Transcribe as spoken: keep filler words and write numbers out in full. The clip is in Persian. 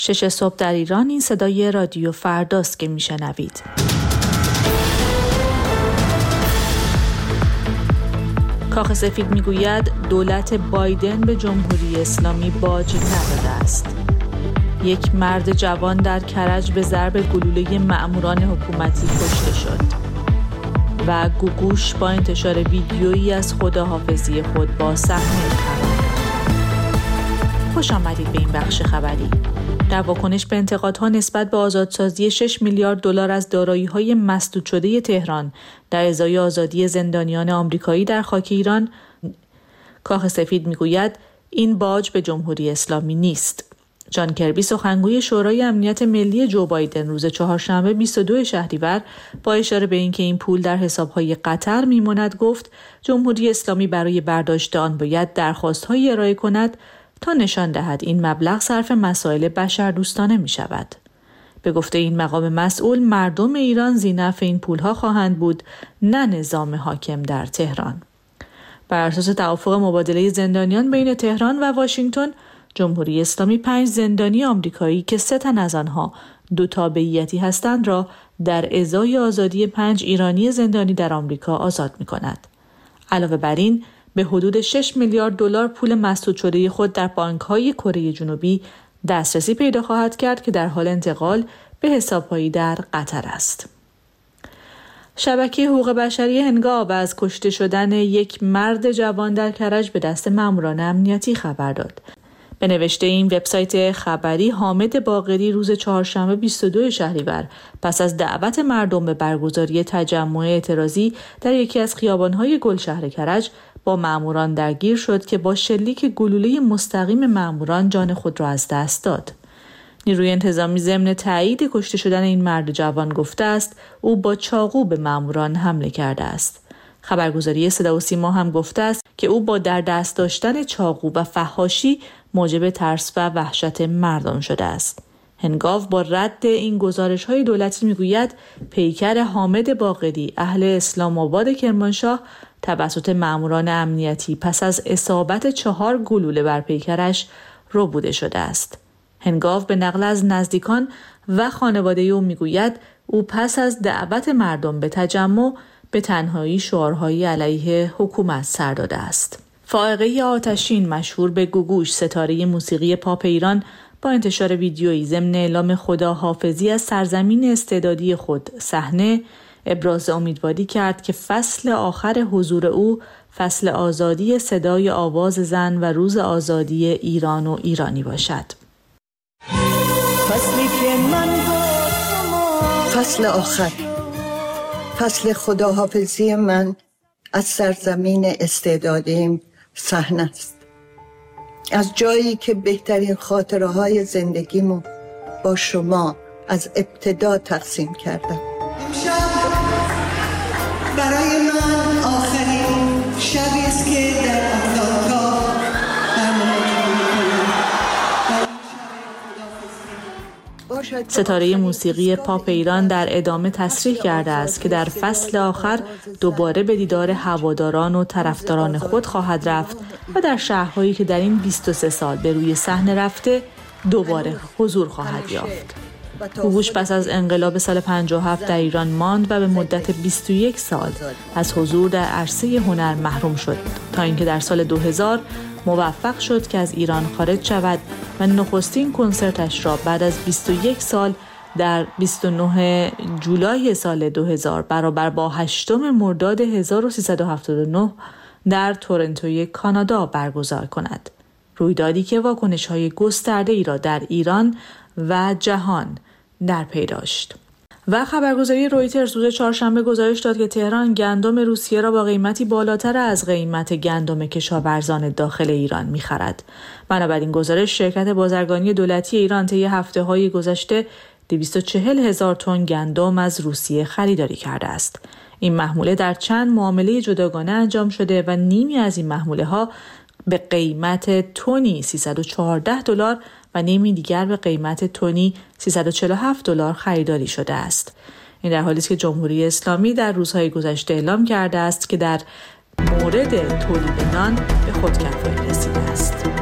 شش صبح در ایران. این صدای رادیو فرداست که میشنوید. کاخ سفید میگوید دولت بایدن به جمهوری اسلامی باج نداده است. یک مرد جوان در کرج به ضرب گلوله مأموران حکومتی کشته شد. و گوگوش با انتشار ویدیویی از خداحافظی خود با صحنه قرار داد. خوش آمدید به این بخش خبری. در واکنش به انتقادها نسبت به آزادسازی شش میلیارد دلار از دارایی‌های مسدود شده تهران در ازای آزادی زندانیان آمریکایی در خاک ایران، کاخ سفید میگوید این باج به جمهوری اسلامی نیست. جان کربی، سخنگوی شورای امنیت ملی جو بایدن، روز چهارشنبه بیست و دوم شهریور با اشاره به اینکه این پول در حساب‌های قطر میماند گفت جمهوری اسلامی برای برداشت آن باید درخواست‌هایی ارائه کند تا نشان دهد این مبلغ صرف مسائل بشردوستانه می شود. به گفته این مقام مسئول، مردم ایران ذی‌نفع این پولها خواهند بود، نه نظام حاکم در تهران. بر اساس توافق مبادله زندانیان بین تهران و واشنگتن، جمهوری اسلامی پنج زندانی آمریکایی که سه تن از آنها دو تابعیتی هستند را در ازای آزادی پنج ایرانی زندانی در آمریکا آزاد می کند. علاوه بر این، به حدود شش میلیارد دلار پول مسدود شده خود در بانک‌های کره جنوبی دسترسی پیدا خواهد کرد که در حال انتقال به حساب‌هایی در قطر است. شبکه حقوق بشری هنگام از کشته شدن یک مرد جوان در کرج به دست ماموران امنیتی خبر داد. به نوشته این وبسایت خبری، حامد باقری روز چهارشنبه بیست و دوم شهریور پس از دعوت مردم به برگزاری تجمع اعتراضی در یکی از خیابان‌های گلشهر کرج با ماموران درگیر شد که با شلیک گلوله مستقیم ماموران جان خود را از دست داد. نیروی انتظامی ضمن تایید کشته شدن این مرد جوان گفته است او با چاقو به ماموران حمله کرده است. خبرگزاری صدا و سیما هم گفته است که او با در دست داشتن چاقو و فحاشی موجب ترس و وحشت مردم شده است. هنگاو با رد این گزارش‌های دولتی میگوید پیکر حامد باقری اهل اسلام آباد کرمانشاه توسط ماموران امنیتی پس از اصابت چهار گلوله بر پیکرش ربوده شده است. هنگاو به نقل از نزدیکان و خانواده او میگوید او پس از دعوت مردم به تجمع به تنهایی شعارهایی علیه حکومت سر داده است. فائقه آتشین مشهور به گوگوش، ستاره موسیقی پاپ ایران، با انتشار ویدیویی ضمن اعلام خداحافظی از سرزمین استعدادی خود صحنه ابراز امیدواری کرد که فصل آخر حضور او فصل آزادی صدای آواز زن و روز آزادی ایران و ایرانی باشد. فصلی که من فصل آخر، فصل خداحافظی من از سرزمین استعدادیم صحنه است. از جایی که بهترین خاطره های زندگیمو با شما از ابتدا تقسیم کردم. امشب برای من آخرین شبی است که در آتلانتا ستاره موسیقی پاپ ایران در ادامه تصریح کرده است که در فصل آخر دوباره به دیدار هواداران و طرفداران خود خواهد رفت و در شهرهایی که در این بیست و سه سال به روی صحنه رفته دوباره حضور خواهد یافت. گوگوش پس از انقلاب سال پنجاه و هفت در ایران ماند و به مدت بیست و یک سال از حضور در عرصه هنر محروم شد تا اینکه در سال دو هزار موفق شد که از ایران خارج شود و نخستین کنسرتش را بعد از بیست و یک سال در بیست و نه جولای سال دو هزار برابر با هشتم مرداد هزار و سیصد و هفتاد و نه در تورنتوی کانادا برگزار کند. رویدادی که واکنش‌های گسترده‌ای را در ایران و جهان در پی داشت. و خبرگزاری رویترز روز چهارشنبه گزارش داد که تهران گندم روسیه را با قیمتی بالاتر از قیمت گندم کشاورزان داخل ایران می‌خرد. بنابراین گزارش شرکت بازرگانی دولتی ایران طی هفته‌های گذشته دویست و چهل هزار تن گندم از روسیه خریداری کرده است. این محموله در چند معامله جداگانه انجام شده و نیمی از این محموله‌ها به قیمت تنی سیصد و چهارده دلار و نیمی دیگر به قیمت تنی سیصد و چهل و هفت دلار خریداری شده است. این در حالی است که جمهوری اسلامی در روزهای گذشته اعلام کرده است که در مورد تولید نان به خودکفایی رسیده است.